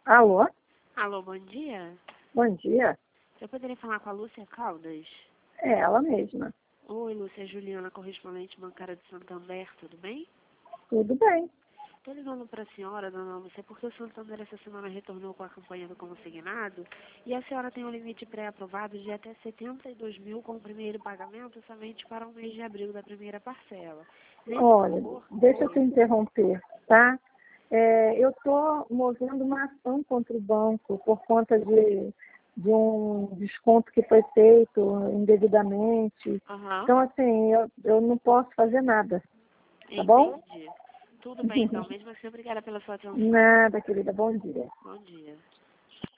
Alô? Alô, bom dia. Bom dia. Eu poderia falar com a Lúcia Caldas? É ela mesma. Oi, Lúcia, Juliana, correspondente bancária de Santander, tudo bem? Tudo bem. Estou ligando para a senhora, dona Lúcia, porque o Santander essa semana retornou com a campanha do consignado e a senhora tem um limite pré-aprovado de até 72 mil com o primeiro pagamento somente para o mês de abril da primeira parcela. Nesse Olha, valor, deixa eu te interromper, tá? Eu estou movendo uma ação contra o banco por conta de um desconto que foi feito indevidamente. Aham, Então, assim, eu não posso fazer nada, tá bom? entendi. Tudo bem, então. Mesmo assim, obrigada pela sua atenção. Nada, querida. Bom dia. Bom dia.